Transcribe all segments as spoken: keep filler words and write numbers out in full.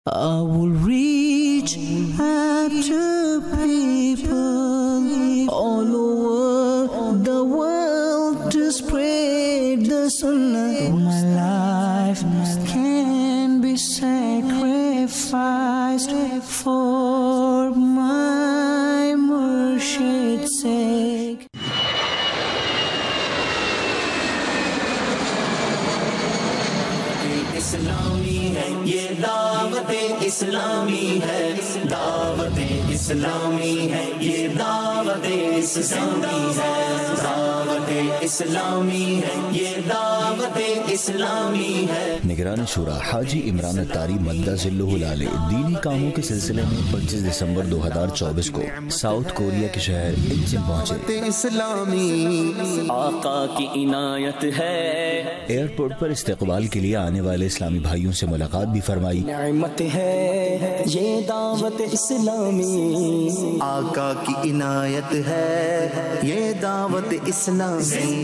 I will reach out to people all over the world to spread the sunnah. My life can be sacrificed for my Murshid's sake. اسلامی ہے یہ دعوت اسلامی ہے، دعوت اسلامی ہے یہ دعوت اسلامی ہے، دعوت اسلامی ہے یہ دعوت اسلامی ہے۔ نگران شورا حاجی عمران اتاری مدہ ذلہ العالی دینی کاموں کے سلسلے میں پچیس دسمبر دو ہزار چوبیس کو ساؤتھ کوریا کے شہر انچن پہنچے۔ اسلامی آقا کی عنایت ہے، ایئرپورٹ پر استقبال کے لیے آنے والے اسلامی بھائیوں سے ملاقات بھی فرمائی۔ نعمت ہے یہ دعوت اسلامی، آقا کی عنایت ہے یہ دعوت اسلامی،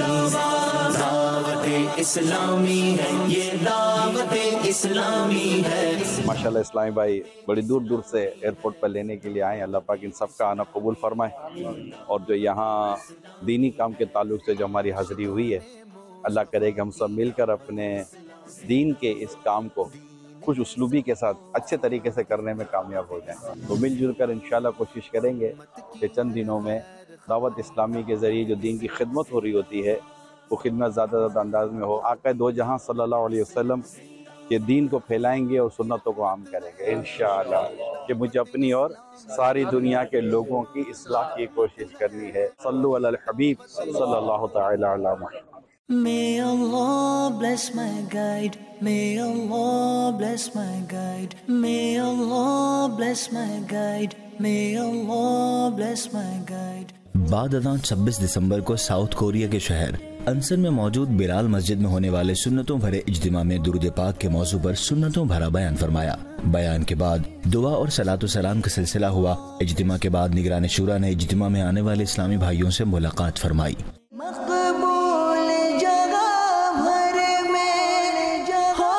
دعوت اسلامی ہے یہ دعوت اسلامی ہے۔ ماشاءاللہ اسلامی بھائی بڑی دور دور سے ایئرپورٹ پر لینے کے لیے آئے ہیں، اللہ پاک ان سب کا آنا قبول فرمائے، اور جو یہاں دینی کام کے تعلق سے جو ہماری حاضری ہوئی ہے، اللہ کرے کہ ہم سب مل کر اپنے دین کے اس کام کو خوش اسلوبی کے ساتھ اچھے طریقے سے کرنے میں کامیاب ہو جائیں۔ تو مل جل کر انشاءاللہ کوشش کریں گے کہ چند دنوں میں دعوت اسلامی کے ذریعے جو دین کی خدمت ہو رہی ہوتی ہے وہ خدمت زیادہ زیادہ انداز میں ہو۔ آقا دو جہاں صلی اللہ علیہ وسلم کے دین کو پھیلائیں گے اور سنتوں کو عام کریں گے انشاءاللہ، کہ مجھے اپنی اور ساری دنیا کے لوگوں کی اصلاح کی کوشش کرنی ہے۔ صلو علی الحبیب صلی اللہ تعالی علی محمد۔ May Allah bless my guide, may Allah bless my guide, may Allah bless my guide, may Allah bless my guide۔ بعد ازاں چھبیس دسمبر کو ساؤتھ کوریا کے شہر انسن میں موجود بلال مسجد میں ہونے والے سنتوں بھرے اجتماع میں درود پاک کے موضوع پر سنتوں بھرا بیان فرمایا۔ بیان کے بعد دعا اور صلاۃ و سلام کا سلسلہ ہوا۔ اجتماع کے بعد نگران شورا نے اجتماع میں آنے والے اسلامی بھائیوں سے ملاقات فرمائی۔ مقبول جگہ بھر میں ہو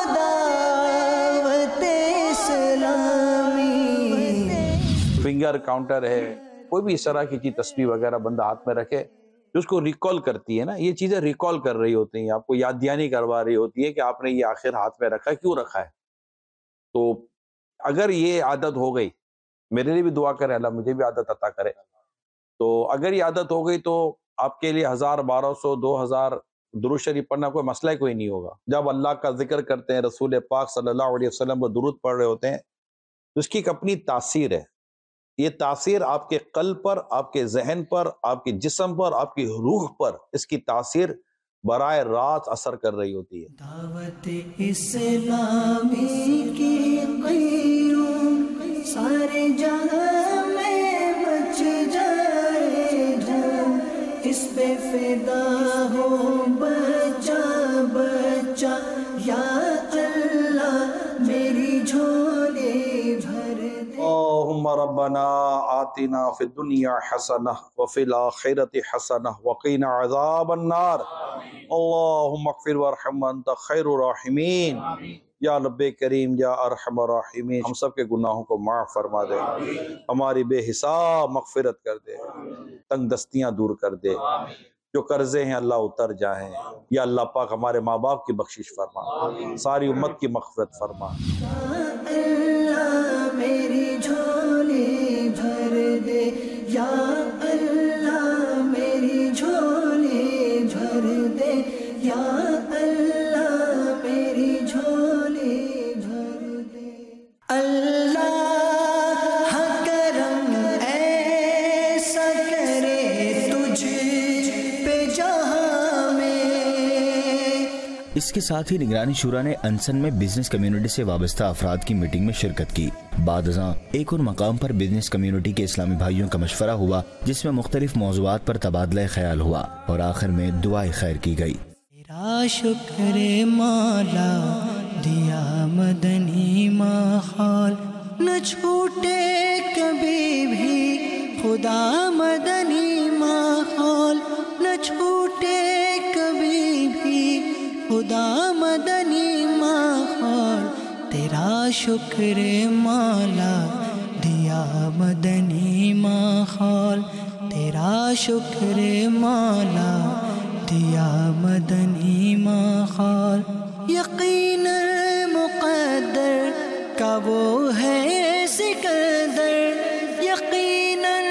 دعوت اسلامی۔ فنگر کاؤنٹر ہے، کوئی بھی اس طرح کی چیز تسبیح وغیرہ بندہ ہاتھ میں رکھے جو اس کو ریکال کرتی ہے نا، یہ چیزیں ریکال کر رہی ہوتی ہیں، آپ کو یاد دہانی کروا رہی ہوتی ہے کہ آپ نے یہ آخر ہاتھ میں رکھا ہے، کیوں رکھا ہے۔ تو اگر یہ عادت ہو گئی، میرے لیے بھی دعا کرے اللہ مجھے بھی عادت عطا کرے، تو اگر یہ عادت ہو گئی تو آپ کے لیے ہزار بارہ سو دو ہزار درود شریف پڑھنا کوئی مسئلہ کوئی نہیں ہوگا۔ جب اللہ کا ذکر کرتے ہیں، رسول پاک صلی اللہ علیہ وسلم پر درود پڑھ رہے ہوتے ہیں، تو اس کی ایک اپنی تاثیر ہے۔ یہ تاثیر آپ کے قلب پر، آپ کے ذہن پر، آپ کے جسم پر، آپ کی روح پر اس کی تاثیر براہ راست اثر کر رہی ہوتی ہے۔ دعوت اسلامی کی قیوم سارے جہاں میں مچ جائے جان، اس پہ فدا ہو بچہ بچہ، یا اللہ میری جھولے بھر دے۔ اللہم ربنا آتنا فی الدنیا حسنہ وفی الآخرۃ حسنہ وقنا عذاب النار، اللہم اغفر وارحم وانت خیر الراحمین، یا رب کریم یا ارحم الراحمین، ہم سب کے گناہوں کو معاف فرما دے، ہماری بے حساب مغفرت کر دے، تنگ دستیاں دور کر دے، جو قرضے ہیں اللہ اتر جائیں، یا اللہ پاک ہمارے ماں باپ کی بخشش فرما، ساری امت کی مغفرت فرما۔ میری جھولی بھر دے، یا اللہ میری جھولی بھر دے، یا اللہ میری جھولی بھر دے۔ اللہ کرم ایسا کرے تجھ پہ جہاں میں۔ اس کے ساتھ ہی نگرانی شورا نے انسن میں بزنس کمیونٹی سے وابستہ افراد کی میٹنگ میں شرکت کی۔ بعد ازاں ایک اور مقام پر بزنس کمیونٹی کے اسلامی بھائیوں کا مشورہ ہوا، جس میں مختلف موضوعات پر تبادلہ خیال ہوا اور آخر میں دعائے خیر کی گئی۔ تیرا شکر مولا دیا مدنی ماحول، نہ چھوٹے کبھی بھی خدا مدنی ماحول، نہ چھوٹے کبھی بھی خدا مدنی ماحول۔ تیرا شکر مولا دیا مدنی ماحول، تیرا شکر مولا دیا مدنی ماحول، یقیناً مقدر کا وہ ہے سکندر، یقیناً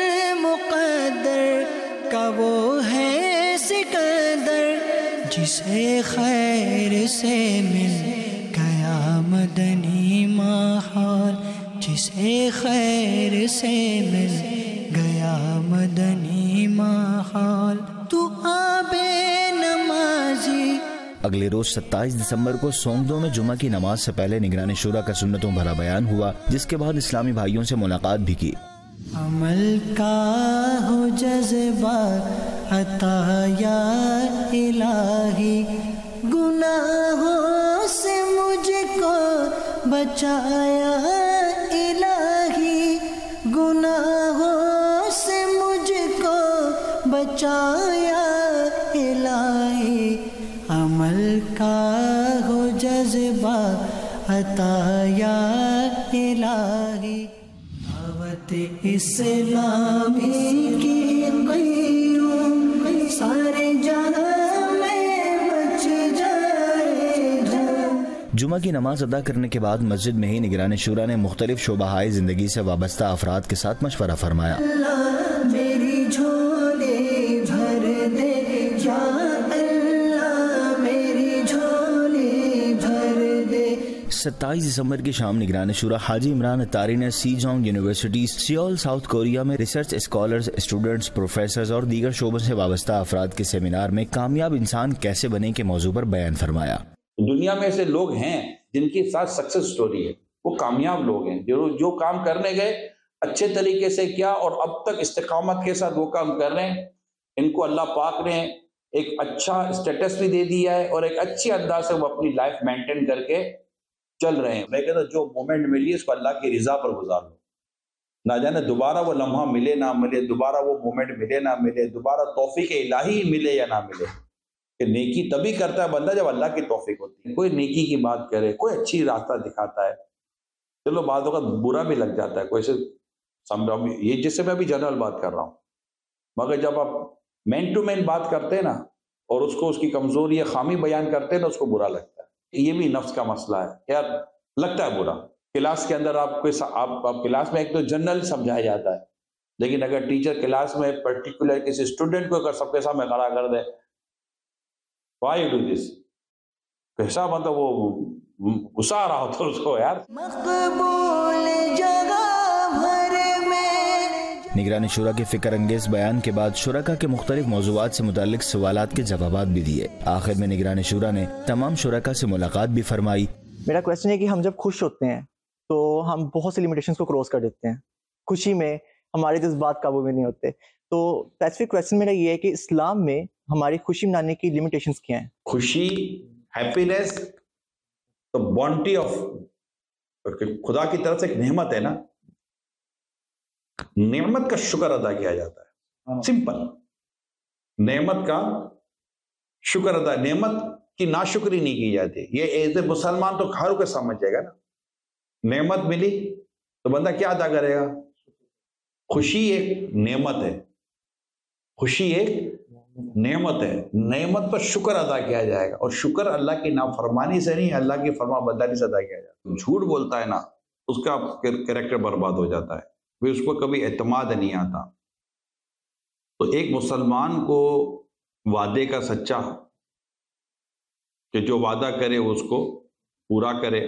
مقدر کا وہ ہے سکندر، جسے خیر سے مل گیا مدنی ماحول، جسے خیر سے مل گیا مدنی ماحول، تو آبے نمازی۔ اگلے روز ستائیس دسمبر کو سومدو میں جمعہ کی نماز سے پہلے نگران شورا کا سنتوں بھرا بیان ہوا، جس کے بعد اسلامی بھائیوں سے ملاقات بھی کی۔ عمل کا ہو جذبہ عطا یا الہی، گناہوں سے مجھ کو بچایا الہی، گناہوں سے مجھ کو بچایا الہی، عمل کا ہو جذبہ عطا یا الہی، دعوت اسلامی کی قیوم سارے جہاں میں مچ جائے دھوم۔ جمعہ کی نماز ادا کرنے کے بعد مسجد میں ہی نگران شورا نے مختلف شعبہ زندگی سے وابستہ افراد کے ساتھ مشورہ فرمایا۔ اللہ میری جھولی بھر دے یا اللہ میری جھولی بھر دے۔ ستائیس دسمبر کی شام نگران شورا حاجی عمران اتاری نے Sejong University Seoul South Korea میں ریسرچ اسکالرز، اسٹوڈنٹس، پروفیسرز اور دیگر شعبوں سے وابستہ افراد کے سیمینار میں کامیاب انسان کیسے بنے کے موضوع پر بیان فرمایا۔ دنیا میں ایسے لوگ ہیں جن کے ساتھ سکسس سٹوری ہے، وہ کامیاب لوگ ہیں جو جو کام کرنے گئے اچھے طریقے سے کیا اور اب تک استقامت کے ساتھ وہ کام کر رہے ہیں، ان کو اللہ پاک نے ایک اچھا اسٹیٹس بھی دے دیا ہے اور ایک اچھی انداز سے وہ اپنی لائف مینٹین کر کے چل رہے ہیں۔ میں کہتا ہوں جو مومنٹ ملی اس کو اللہ کی رضا پر گزار لو، نہ جانے دوبارہ وہ لمحہ ملے نہ ملے، دوبارہ وہ مومنٹ ملے نہ ملے، دوبارہ توفیق الہی ملے یا نہ ملے، کہ نیکی تبھی کرتا ہے بندہ جب اللہ کی توفیق ہوتی ہے۔ کوئی نیکی کی بات کرے، کوئی اچھی راستہ دکھاتا ہے، چلو بعض اوقات برا بھی لگ جاتا ہے، کوئی سے سمجھا، یہ جس سے میں ابھی جنرل بات کر رہا ہوں، مگر جب آپ مین ٹو مین بات کرتے ہیں نا اور اس کو اس کی کمزوری یا خامی بیان کرتے ہیں نا، اس کو برا لگتا ہے۔ یہ بھی نفس کا مسئلہ ہے، یار لگتا ہے برا۔ کلاس کے اندر آپ کو آپ, آپ کلاس میں ایک تو جنرل سمجھایا جاتا ہے، لیکن اگر ٹیچر کلاس میں پرٹیکولر کسی اسٹوڈنٹ کو اگر سب کے سامنے کھڑا کر دے، وائی ڈو دس، کیسا مطلب وہ غصہ آ رہا ہوتا اس کو، یار۔ مقبول جگہ بھر میں نگران شورا کے فکر انگیز بیان کے بعد شرکا کے مختلف موضوعات سے متعلق سوالات کے جوابات بھی دیے۔ آخر میں نگران شورا نے تمام شرکا سے ملاقات بھی فرمائی۔ میرا کویسچن ہے کہ ہم جب خوش ہوتے ہیں تو ہم بہت سی لمیٹیشنز کو کراس کر دیتے ہیں، خوشی میں ہمارے جذبات قابو میں نہیں ہوتے، تو اسپیسیفک کویسچن میرا یہ ہے کہ اسلام میں ہماری خوشی منانے کی لمیٹیشنز کیا ہیں؟ خوشی، ہیپینس تو بونٹی آف خدا کی طرف سے ایک نعمت ہے نا، نعمت کا شکر ادا کیا جاتا ہے، سمپل، نعمت کا شکر ادا، نعمت کی ناشکری نہیں کی جاتی۔ یہ ایز اے مسلمان تو ہر کوئی سمجھ جائے گا نا، نعمت ملی تو بندہ کیا ادا کرے گا؟ خوشی ایک نعمت ہے، خوشی ایک نعمت ہے، نعمت پر شکر ادا کیا جائے گا، اور شکر اللہ کی نافرمانی سے نہیں، اللہ کی فرما برداری سے ادا کیا جاتا ہے۔ جھوٹ بولتا ہے نا، اس کا کریکٹر برباد ہو جاتا ہے، پھر اس کو کبھی اعتماد نہیں آتا۔ تو ایک مسلمان کو وعدے کا سچا، کہ جو وعدہ کرے اس کو پورا کرے،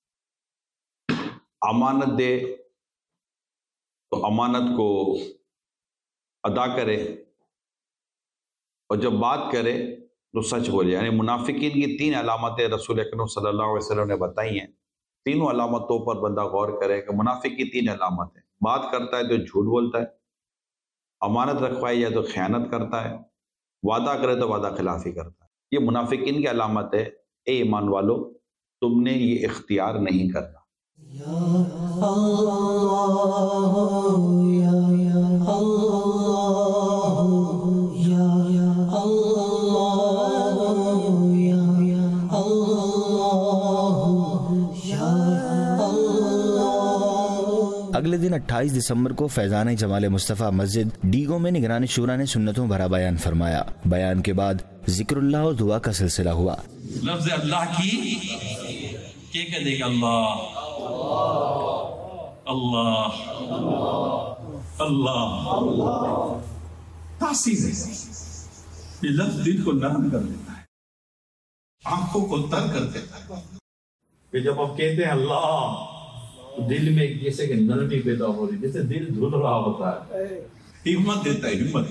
امانت دے تو امانت کو ادا کرے، اور جب بات کرے تو سچ بولے۔ یعنی منافقین کی تین علامتیں رسول اکرم صلی اللہ علیہ وسلم نے بتائی ہیں، تینوں علامتوں پر بندہ غور کرے کہ منافق کی تین علامتیں: بات کرتا ہے تو جھوٹ بولتا ہے، امانت رکھوائی جائے تو خیانت کرتا ہے، وعدہ کرے تو وعدہ خلافی کرتا ہے۔ یہ منافقین کی علامت ہے۔ اے ایمان والو، تم نے یہ اختیار نہیں کرنا۔ یا اللہ یا اللہ یا اللہ یا اللہ یا اگلے دن اٹھائیس دسمبر کو فیضان جمال مصطفیٰ مسجد ڈیگو میں نگران شورا نے سنتوں بھرا بیان فرمایا. بیان کے بعد ذکر اللہ اور دعا کا سلسلہ ہوا. لفظ اللہ کی کیا کہہ دے گا؟ اللہ اللہ اللہ. تاثیر ہے یہ لفظ دل کو نرم کر دیتا ہے, آنکھوں کو تر کر دیتا ہے. کہ جب آپ کہتے ہیں اللہ تو دل میں جیسے کہ نرمی پیدا ہو رہی, جیسے دل دھل رہا ہوتا ہے, ہمت دیتا ہے. ہمت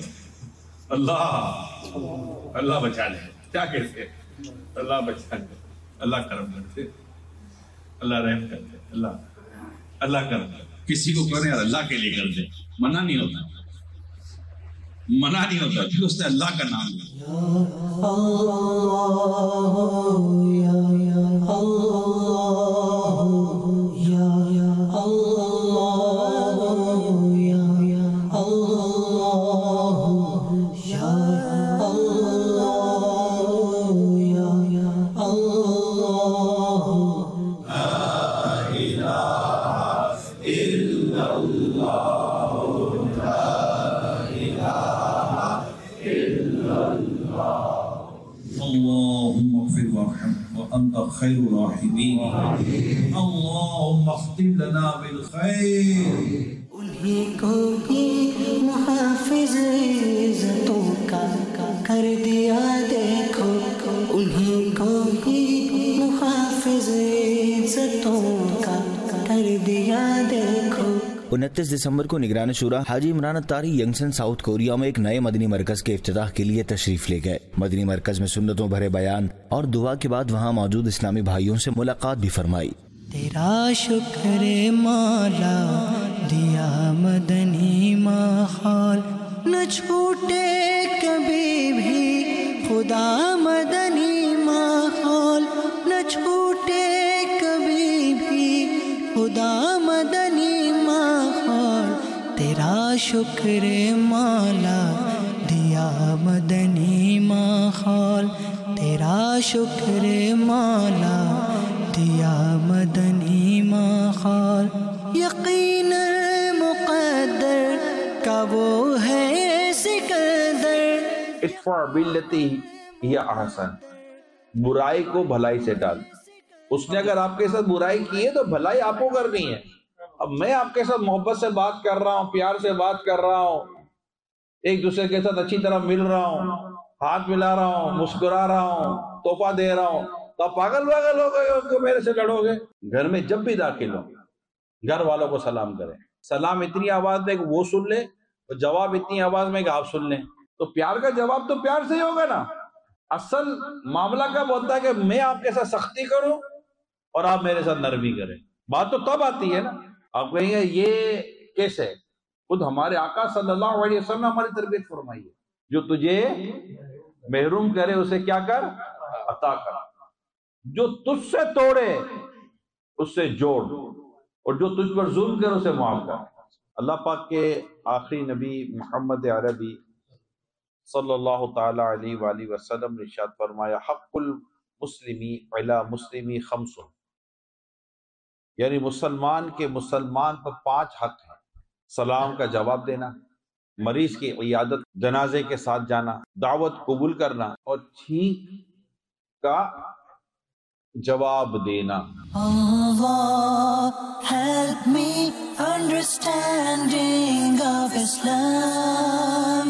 اللہ اللہ بچا لے. کیا کہتے ہیں؟ اللہ بچا لے, اللہ کرم کرتے, اللہ رحم کرتے, اللہ اللہ کرم. کسی کو کرے اللہ کے لیے کر دے, منع نہیں ہوتا, منع نہیں ہوتا کہ اس نے اللہ کا نام لیا. خیر الراحمین اللهم اختم لنا بالخیر. انہیں کو بھی محافظ عزتوں کا کر دیا دیکھو, انہیں کو بھی محافظ عزتوں کا کر دیا دیکھو. انتیس دسمبر کو نگران شورا حاجی عمران اتاری ینگسن ساؤتھ کوریا میں ایک نئے مدنی مرکز کے افتتاح کے لیے تشریف لے گئے. مدنی مرکز میں سنتوں بھرے بیان اور دعا کے بعد وہاں موجود اسلامی بھائیوں سے ملاقات بھی فرمائی. تیرا شکر مولا دیا مدنی ماحول, نہ چھوٹے کبھی بھی خدا مدنی ماحول, نہ چھوٹے کبھی بھی خدا مدنی ماحول. تیرا شکر مولا دیا مدنی ماحول, تیرا شکر مولا دیا مدنی ماحول. یقین مقدر کا وہ ہے سکندر. ادفع باللتی ہی احسن, برائی کو بھلائی سے ڈال. اس نے اگر آپ کے ساتھ برائی کی ہے تو بھلائی آپ کو کرنی ہے. اب میں آپ کے ساتھ محبت سے بات کر رہا ہوں, پیار سے بات کر رہا ہوں, ایک دوسرے کے ساتھ اچھی طرح مل رہا ہوں, ہاتھ ملا رہا ہوں, مسکرا رہا ہوں, تحفہ دے رہا ہوں, تو آپ پاگل واگل ہو گئے ہو کہ میرے سے لڑو گے؟ گھر میں جب بھی داخل ہو گھر والوں کو سلام کریں. سلام اتنی آواز میں کہ وہ سن لے, اور جواب اتنی آواز میں کہ آپ سن لیں. تو پیار کا جواب تو پیار سے ہی ہوگا نا. اصل معاملہ کب ہوتا ہے کہ میں آپ کے ساتھ سختی کروں اور آپ میرے ساتھ نرمی کریں. بات تو تب آتی ہے نا. آپ کہیں گے یہ کیسے؟ خود ہمارے آقا صلی اللہ علیہ وسلم نے ہماری تربیت فرمائی ہے, جو تجھے محروم کرے اسے کیا کر؟ عطا کر. جو تجھ سے توڑے اس سے جوڑ, اور جو تجھ پر ظلم کرے اسے معاف کر. اللہ پاک کے آخری نبی محمد عربی صلی اللہ تعالی علیہ وآلہ وسلم نے ارشاد فرمایا, حق المسلمی علی مسلمی خمس, یعنی مسلمان کے مسلمان پر پانچ حق ہیں. سلام کا جواب دینا, مریض کی عیادت, جنازے کے ساتھ جانا, دعوت قبول کرنا, اور چھینک کا جواب دینا. Allah help me understanding of Islam.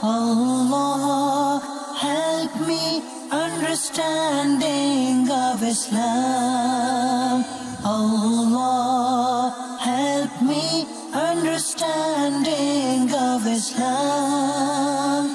Allah help me understanding of Islam. Allah help me understanding of Islam.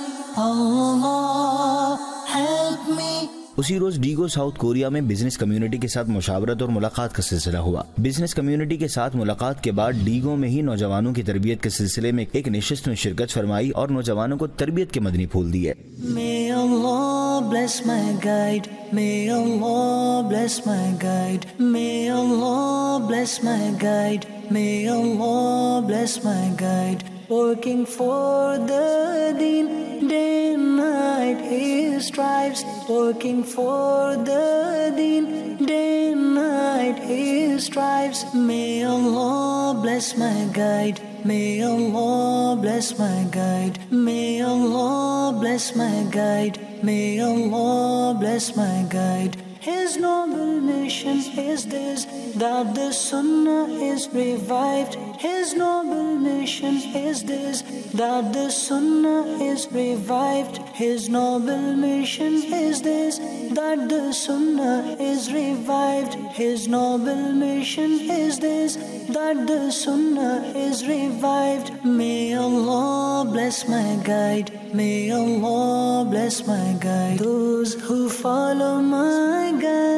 Allah help me. اسی روز ڈیگو ساؤتھ کوریا میں بزنس کمیونٹی کے ساتھ مشاورت اور ملاقات کا سلسلہ ہوا. بزنس کمیونٹی کے ساتھ ملاقات کے بعد ڈیگو میں ہی نوجوانوں کی تربیت کے سلسلے میں ایک نشست میں شرکت فرمائی اور نوجوانوں کو تربیت کے مدنی پھول دیے. May Allah bless my guide. May Allah bless my guide. May Allah bless my guide. May Allah bless my guide. Working for the deen, day and night he strives. Working for the deen, day and night he strives. May Allah bless bless my guide. May Allah bless my guide. May Allah bless my guide. May Allah bless my guide. His noble mission is this, that the Sunnah is revived. His noble mission is this, that the Sunnah is revived. His noble mission is this, that the Sunnah is revived. His noble mission is this, that the Sunnah is revived. May Allah bless my guide. May Allah bless my guide. Those who follow my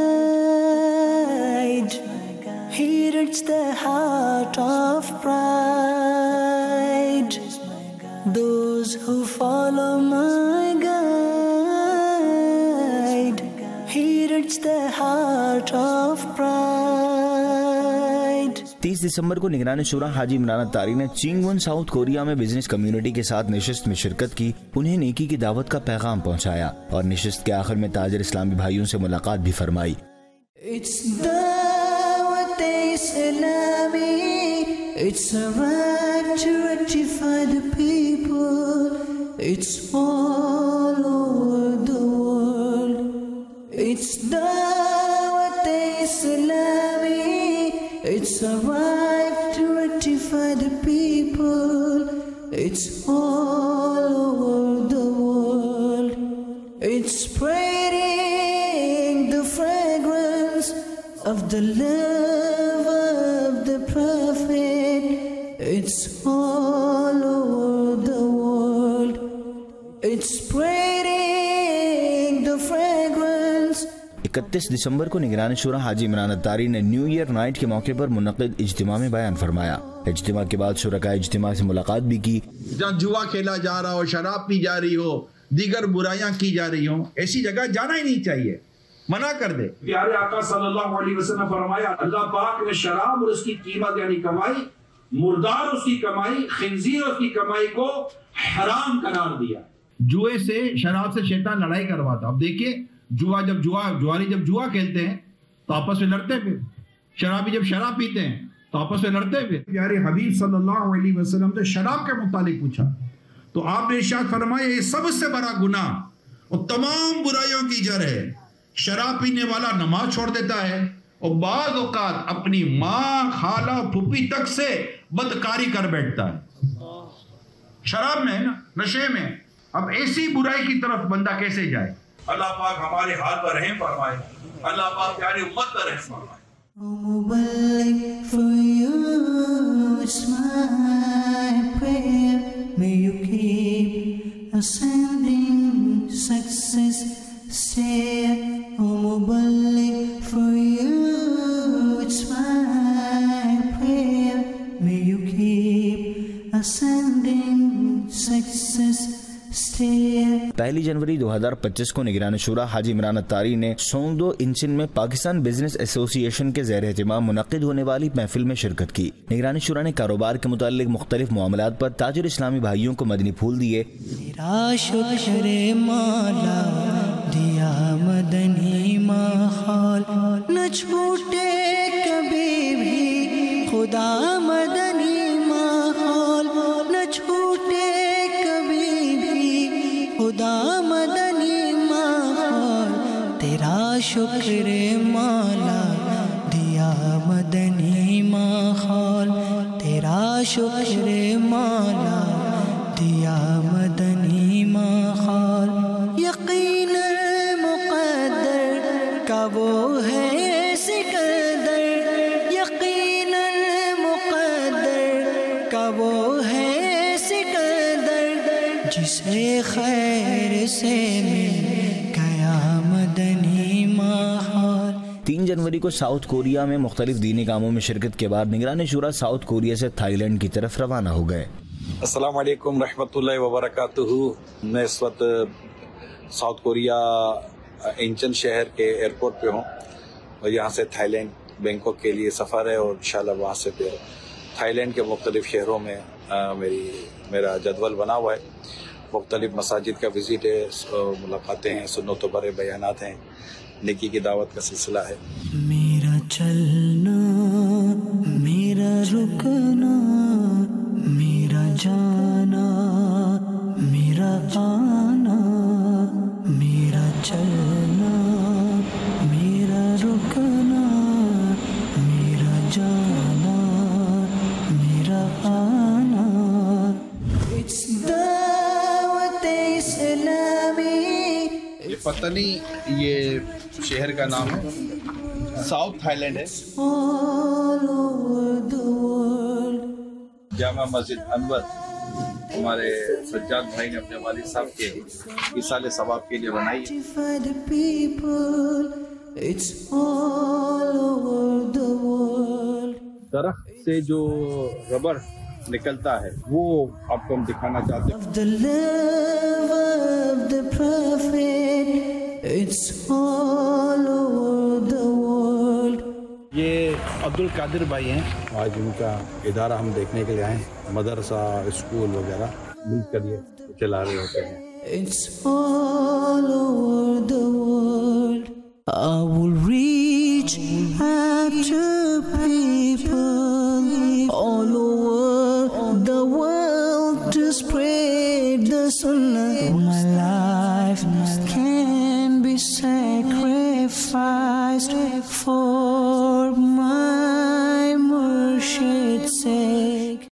guide, he rids the heart of pride. Those who follow my guide, he rids the heart of pride. तीस दिसंबर को निगरान शुरा हाजी इमरान अत्तारी ने चिंगवन South Korea में business community के साथ निशिस्त में शिरकत की, उन्हें नेकी की दावत का पैगाम पहुंचाया और निशिस्त के आखिर में ताजिर इस्लामी भाइयों से मुलाकात भी फरमाई। It's Dawat Islami, it's a right to rectify the people, it's all over the world. It's Dawat Islami, it's a right to rectify the people, it's all over the world. It's spreading the fragrance of the love of the Prophet, it's all over the world. It's spreading the fragrance. इकतीस दिसंबर को निगरान शुरा हाजी इमरान अत्तारी ने new year night के मौके पर मुनक्किद इज्तिमा में बयान फरमाया। इज्तिमा के बाद शुरका इज्तिमा से मुलाकात भी की। जहाँ जुआ खेला जा रहा हो, शराब पी जा रही हो, दीगर बुराइयां की जा रही हो, ऐसी जगह जाना ही नहीं चाहिए, मना कर दे। प्यारे आका सल्लल्लाहु अलैहि वसल्लम फरमाया, अल्लाह पाक ने शराब और उसकी कीमत यानी कमाई, मुर्दार उसकी कमाई, खिंजीर उसकी कमाई को हराम करार दिया। जुए से, शराब से शैतान लड़ाई करवाता। अब देखिए, जुआ जब जुआ जुआरी जब जुआ खेलते हैं तो आपस में लड़ते हैं, फिर शराबी जब शराब पीते हैं तो आपस में लड़ते हैं। फिर प्यारे हबीब सल्लल्लाहु अलैहि वसल्लम ने शराब के मुतालिक पूछा तो आपने इरशाद फरमाया, ये सबसे बड़ा गुनाह और तमाम बुराइयों की जड़ है। शराब पीने वाला नमाज छोड़ देता है और बाज़ औक़ात अपनी माँ, खाला, फूफी तक से बदकारी कर बैठता है। शराब में है ना, नशे में। अब ऐसी बुराई की तरफ बंदा कैसे जाए? अल्लाह पाक हमारे हाल पर रहम फरमाए, अल्लाह पाक प्यारी उम्मत पर रहम फरमाए। For you, it's my prayer. May you keep ascending success. Stay, oh Muballigh, for you, it's my prayer. May you keep ascending success. पहली जनवरी दो हज़ार पच्चीस को निगरान शुरा हाजी इमरान अत्तारी ने सोंगदो इंचिन में पाकिस्तान बिजनेस एसोसिएशन के ज़ेर एहतिमाम मुनक्किद होने वाली महफिल में शिरकत की। निगरान शुरा ने कारोबार के मुतालिक मुख्तलिफ मामलात पर ताजिर इस्लामी भाइयों को मदनी फूल दिए। तेरा शुक्र मौला दिया मदनी माहौल, न छूटे कभी भी खुदा मदनी माहौल, न छूटे खुदा मदनी माहौल। तेरा शुक्र मौला दिया मदनी माहौल, तेरा शुक्र मौला दिया मदनी माहौल। यकीन मुक़द्दर का वो है सिकंदर, यकीन मुक़द्दर का वो है सिकंदर, जिसे खैर से मिल गया मदनी माहौल। तीन जनवरी को साउथ कोरिया में मुख्तलिफ दीनी कामों में शिरकत के बाद निगरान शुरा साउथ कोरिया से थाईलैंड की तरफ रवाना हो गए। अस्सलाम वालेकुम रहमतुल्लाहि व बरकातुहू। मैं इस वक्त साउथ कोरिया इंचन शहर के एयरपोर्ट पे हूँ और यहाँ से थाईलैंड बैंकॉक के लिए सफ़र है और इंशाल्लाह वहाँ से फिर थाईलैंड के मुख्तलिफ शहरों में आ, मेरी मेरा जदवल बना हुआ है। मुख्तलिफ मसाजिद का विज़िट है, मुलाकातें हैं, सुन्नत भरे बयानात हैं, नेकी की दावत का सिलसिला है। मेरा चलना, मेरा رکنا میرا جانا میرا آنا میرا چلنا میرا رکنا میرا جانا میرا آنا It's دعوت اسلامی. یہ پتنی یہ شہر کا نام ہے, ساؤتھ تھائی لینڈ ہے. جامع مسجد انور ہمارے سجاد بھائی نے اپنے والد صاحب کے ایصال ثواب کے لیے بنائی ہے. درخت سے جو ربر نکلتا ہے وہ آپ کو ہم دکھانا چاہتے ہیں. یہ عبد القادر بھائی ہیں, آج ان کا ادارہ ہم دیکھنے کے لیے آئے ہیں. مدرسہ اسکول وغیرہ مل کر یہ چلا رہے ہوتے ہیں. It's all over the world. I will reach out to people all over the world to spread the sunnah. My life can be sacrificed for my Murshid's sake.